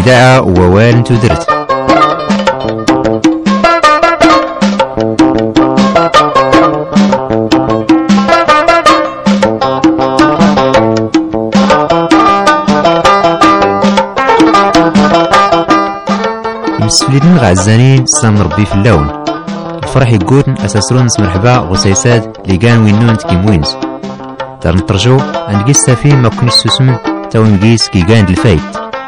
دعا ووال تدرت. مسفلين غعزانين سلام ربي في اللون الفرح يقول أساسرون مرحبا وسيساد لقان وينون تكيموينز دار نترجو عند قيس سافين ما كنش سوسم تاون قيس كي قاند الفايت.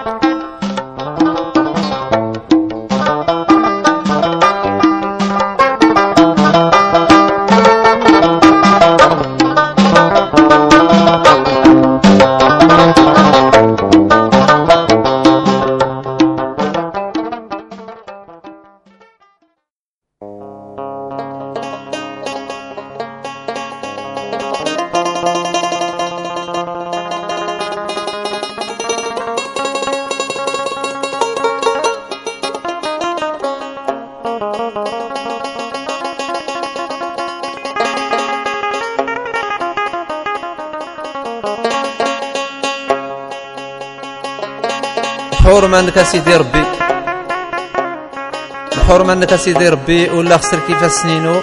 الحرمة انك سيدي ربي، الحرمة انك سيدي ربي ولا خسر كيف سنينو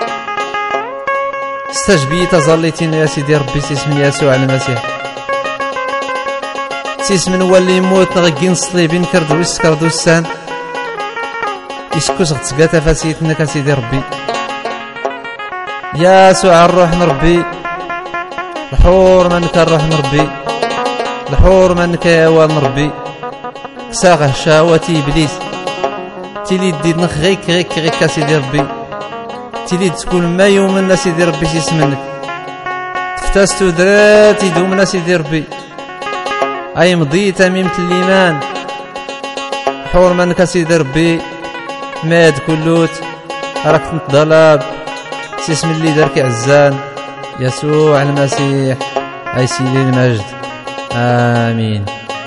استجبي تظليتين يا سيدي ربي سيسم يسوع المسيح سيسم هو اللي يموت نغيين صليبين كردوس كردوسان يسكوس غتسقاتا فاسيتنك سيدي ربي يا سوع الروح نربي الحرمة انك الروح نربي الحرمة انك يا وال نربي ساغه شهوتي إبليس تيلي ديد نخ غيك سيدي ربي تيلي تكون ما يومنا سيدي ربي سيسمنك تفتاستو درات يدومنا سيدي ربي أي مضي تميمة الإيمان حور منك سيدي ربي ماد كلوت راك تنتضلب سيسم اللي دارك عزان يسوع المسيح أي سيدي المجد آمين.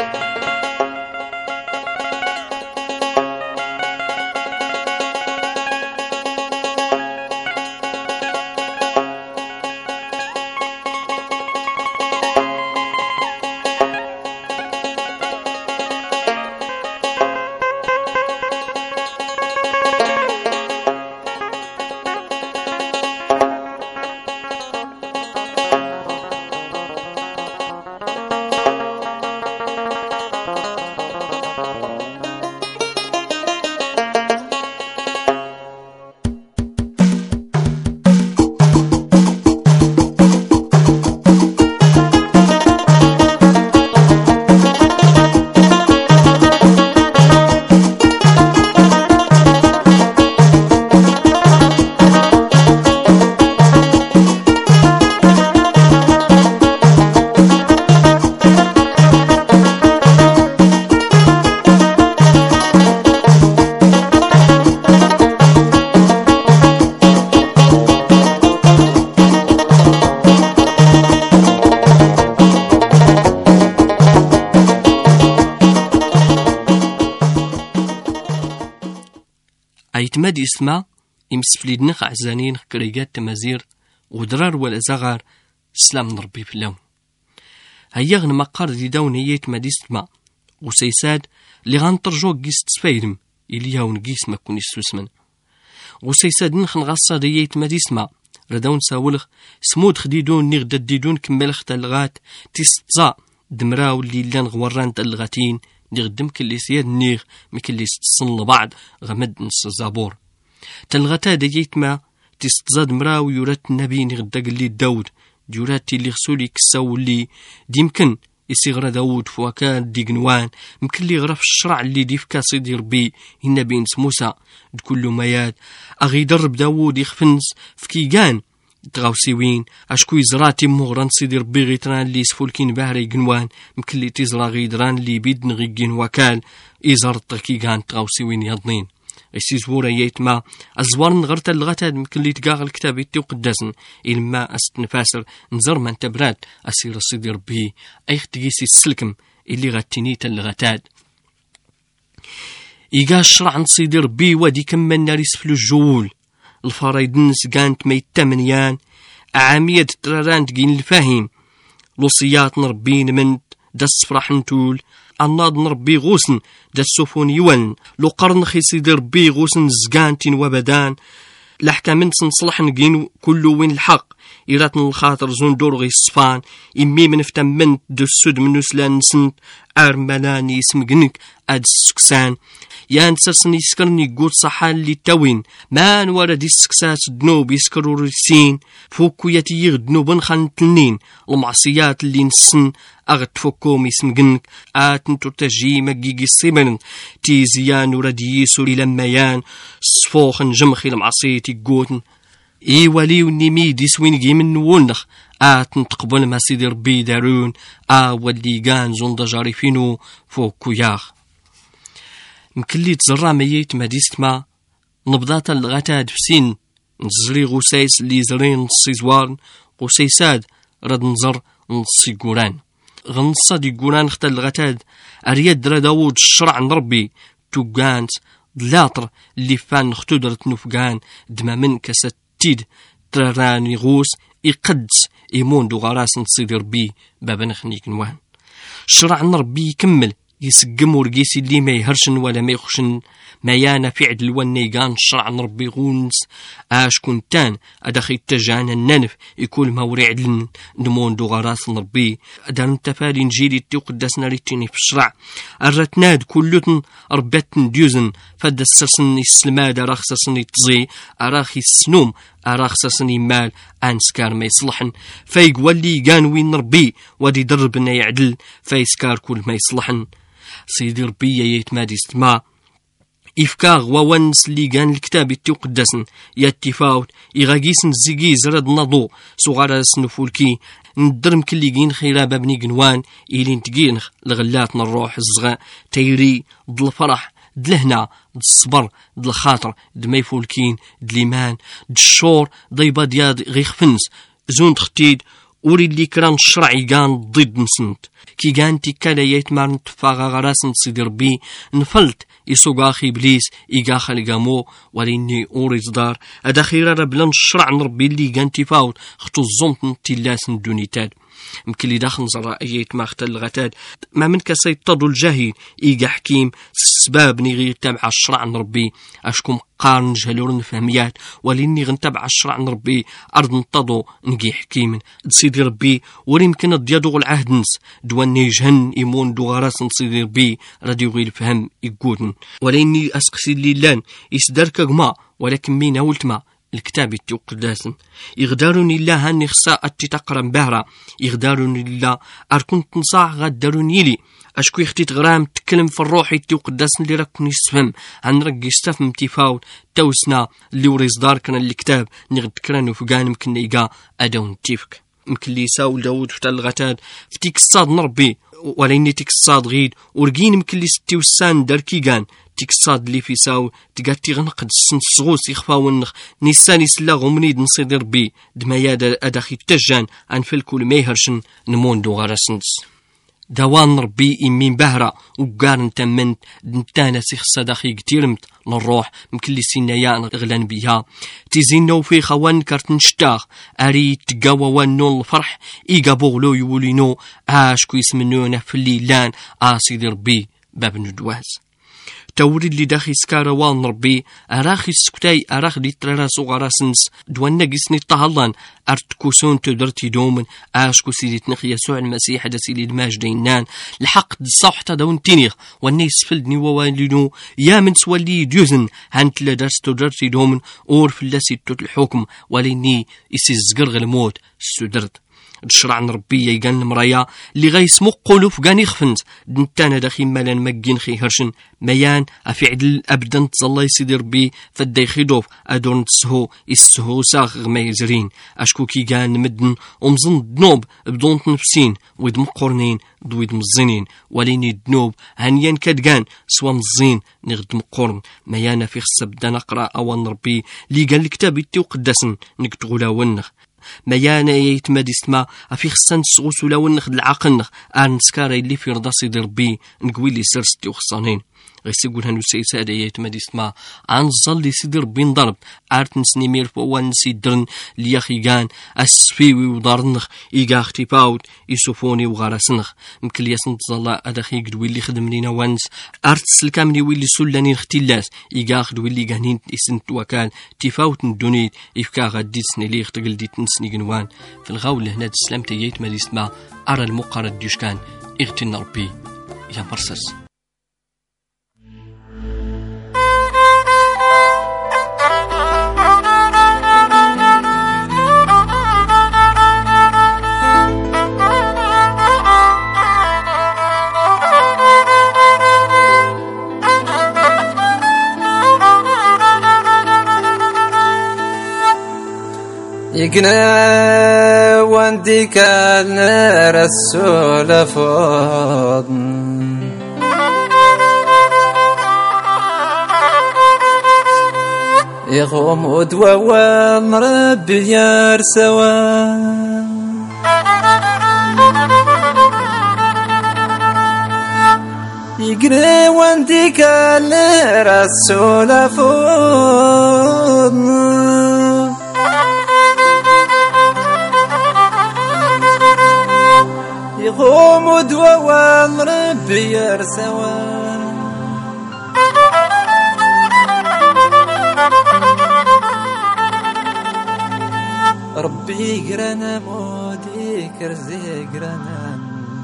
أيتماد اسمه يمسفليد نخ عزانين كريجات تمازير ودرار ولا زغار سلام نربي في اللون هيغن مقار دي دون هي يتماد اسمه وسيساد اللي غنطرجو قيس تسفايدم إليها ونقيس ما كونيش سوسمن وسيساد نخ نغصا دي يتماد اسمه ردون ساولخ سمود خديدون نغدد ديدون كمالخ تلغات تستزا دمراو اللي لان غوران تلغاتين نخدم كل سياد نيغ مكل يستصن لبعض غمد نص الزابور تلغتا ديت ما تستزاد مراو يورات النبي نغدق اللي داود جوراتي اللي غسولي كساو اللي ديمكن يصيغر داود فواكان ديقنوان مكن اللي غرف الشرع اللي ديفكا سيدي ربي النبي نس موسى دكل مياد أغي درب داود يخفنس فكيقان تغاوسيوين أشكو يزراتي مغران سيدي ربي غيتران اللي سفولكين بهري قنوان مكن اللي تزرا غيدران اللي بيدن غيقين وكال إزارت كيقان تغاوسيوين يضنين إسي زورا ييتما أزوار نغرت اللغتاد مكن اللي تقاغ الكتاب يتيو قداسن إلما أستنفاسر نزر من تبراد أسير سيدي ربي أيخ تقيسي السلكم اللي غتيني تلغتاد إيقا الشرع نصيدي ربي ودي كمان ناريس فلو الجول الفرايدنس كانت ميتامنيان عامية تراران تقين الفاهم لوصيات نربين من دس فرح نتول الناض نربي غوسن دا السفون يوان لو قرن خي سيدي ربي غوسن زقانتين وبدان لحكا نصلح نقين كل وين الحق إيرات الخاطر زون دور غي الصفان إمي من فتم من دو السود من نسلان نسنت أرملاني سمقنك أد السكسان يان سرسني يسكرني قول صحان اللي تاوين ما نورد السكسات دنوب يسكروا رسين فوكو يتيغ دنوبن خان تلنين المعصيات اللي نسن أغد فوكوم يسمقنك نتو تجي مقيقي الصيبن تيزيان ورديسو لميان صفوخن جمخي المعصيتي قوتن إي ولي ونمي ديسوين جي من ونخ نتقبل ما سيدي ربي دارون ولي كان زون دجاري فينو فوكو ياخ مكلي تزرع ميت ما ديستما نبضات الغتاد فسين نزري غسيس اللي زرين نصي زوارن غسيساد رد نزر نصي قوران غنصا دي قوران ختا الغتاد أريد درا داود الشرع نربي توقانت دلاطر اللي فان نختو درت نفقان دما من كستيد تراني غوس يقدس يمون دو غراس نصيد ربي بابا نخنيك نوان الشرع نربي يكمل يسقم ورقيسي اللي ما يهرشن ولا ما يخشن ما يانا في عدل والنيقان الشرع نربي غونس كنتان أدخي تجانا الننف يكون موري عدل نمون دو غراس نربي أدان تفالي نجيلي تيو قداسنا ريتيني في الشرع الرتناد كلتن رباتن ديوزن فد السرسن السلماد أراخسسن يتزي أراخي السنوم أراخسسن مال أنسكار ما يصلحن فايق واللي كان وين نربي ودي دربنا يعدل فايسكار كل ما يصلحن سيدي ربي يتمادي استماع إفكاغ وونس اللي كان الكتاب يتيو قداسن يتفاوت إغاقيسن الزيقيز رد نضو صغار سنفولكي ندرم كل يجين خيرا بابني قنوان إلين تجينخ لغلاتنا الروح الزغاء تيري دل الفرح دلهنا الصبر دل الخاطر دما يفولكين دليمان دشور ضيبا دياد غيخفنس زون تختيد وري اللي كران الشرعي كان ضد نسنت كي كان تيكالا يتمار نتفاغا غراس نسيدي ربي نفلت يسوق اخي ابليس يقاخا لقامو وليني اوري صدار ادا خيرا ربلان الشرع نربي اللي كان تفاوت ختو الزنط نتلاس ندونيتاد ممكن اللي داخل نزرع ايات ما اختل الغتاد ما من كسيطادو الجاهي ايقا حكيم السباب نغير تابع الشرع نربي اشكم قارن جهلور نفهميات وليني غنتابع الشرع نربي ارض نطادو نقي حكيم سيدي ربي ولي يمكن الديادو العهد نس دواني جهن يمون دو غراس سيدي ربي راديو غير فهم يقودن وليني اسقسي ليلان يسدارك قما ولكن مين اولتما الكتاب يتيو قداسن يغداروني الله هاني خصاء تقرا بهرة يغداروني الله أركن تنصاع غداروني لي أشكو يختي تغرام تكلم في الروح يتيو قداسن اللي راكن يسفهم عن رق يستفهم تيفاوت توسنا اللي وريز دار كان الكتاب نغد كرانو فقان ممكن نيقا أدون تيفك ممكن لي يساول داود فتال الغتاد فتيك الصاد نربي وليني تيك الصاد غيد ورقين ممكن لي ستي وسان داركيقان تيك الصاد اللي في ساو تقاتي غنقد السن الصغوص يخفا ونخ نيسان يسلا غمنيد نصيد ربي دمايا أداخي تجان عن فالكل ما يهرشن نمون دو غرسنس دوان ربي إمين بهرة وقارن تمنت دنتانا سيخ صداخي كتيرمت للروح مكلي سينايا غلان بيها تيزينو في خوان كارتن شتاخ أري تقاوى وانو الفرح إيقا بغلو يولينو كو يسمنونا في الليلان سيدي ربي باب ندواز توري اللي داخي سكارا وان ربي أراخي السكتاي أراخ دي ترارا صغاراسنس دوان ناقسني طهلان أرتكوسون تدرتي دومن أشكو سيدي تنخ يسوع المسيح دا سيدي دماج دينان لحق الصوح تدون تينيخ والنيس فلدني ووالينو يا من سوالي ديوزن هانت لدرس تدرتي دومن أور فلاسي توت الحكم وليني يسي الزقرغ الموت السدرت الشرع نربي يقان مرايا اللي غيسمو قلوف قان يخفنت دنتانا داخي مالان مقين خي هرشن ميان افي عدل ابدا تظلي سيدي ربي فدي خيدوف ادون تسهو يسهو ساغ غما يزرين اشكو كي قان مدن ومزن دنوب بدون تنفسين ويدم قرنين دويد مزينين وليني الدنوب هنيان كدقان سوا مزين نغدم قرن ميانا في خصب دا نقرا اوان ربي اللي قال الكتاب يتيو قداسن نكتغولا ونخ ميانا يتمادي استما في خصان تسغوس ولا ونخد العقل نسكاري اللي في رضا سيدي ربي نقوي لي سرستي وخصانين غيسيقول هنو سيساد ايات مديسما عن ظل سيدي ربي نضرب عارت نسني مير فوان سيدرن لياخيقان السفيوي ودارنخ إيقا اختفاوت يسوفوني وغارسنخ مكل ياسن تظل أدخي قدوي اللي خدم لينا وانس أرت سلكامني ويلي سلاني اختلاس إيقا خدوي اللي قهنين إسنت وكال تفاوت ندونيت إفكا غديسني لي اختقل ديت نسني قنوان في الغاول هنا تسلم تيات مديسما أرى المقارد ديوشكان اغتن ربي يا مرسس يقنا واندي كان رسول فض يغوم ودوا والربي يرسوا يقنا واندي كان رسول فض يقوم ودوا والربي يرسوا ربي يقرنا مودي كرزي يقرنا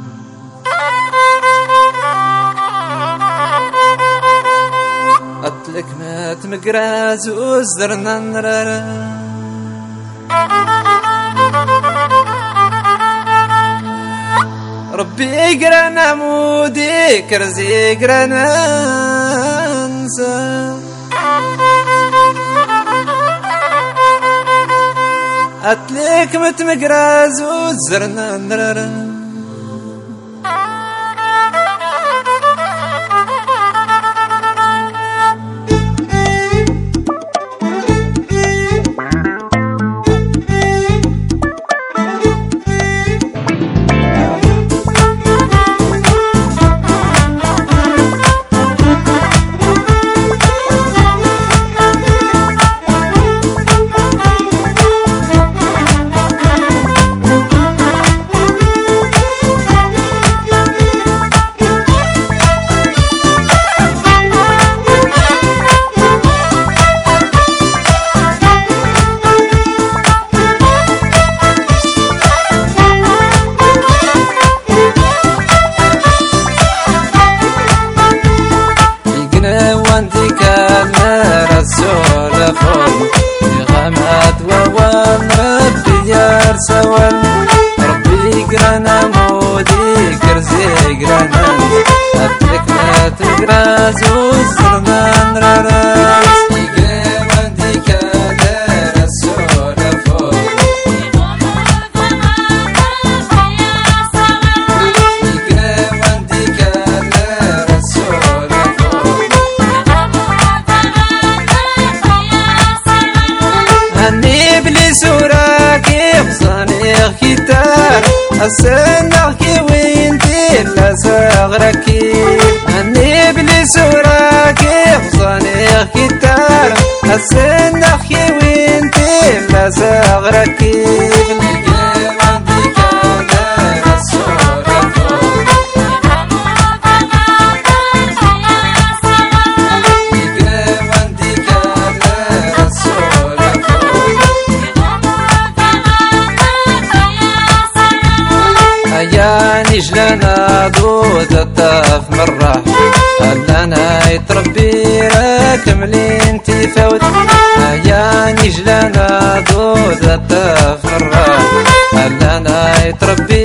أطلق ما تمقراز وزرنا نرارا ربي يقرنا مودي كرزي يقرنا انسى أتليك متمقراز وزرنا نرارا ربي يقرنا مودي كرزي يقرنا أتلك ما تقراز وزرنا نراراس يقرا وندي كالا رسول فوق يقرا وندي كالا رسول فوق هني بليس وراكي بصانيغ كتار السنة كي وينتي لا صغركي أني بليس وراكي بصانيغ كتار السنة كي وينتي لا صغركي نجلنا ضود الطاف مرة أنا يتربي راكملين تفوت يا نجلنا ضود الطاف مرة أنا يتربي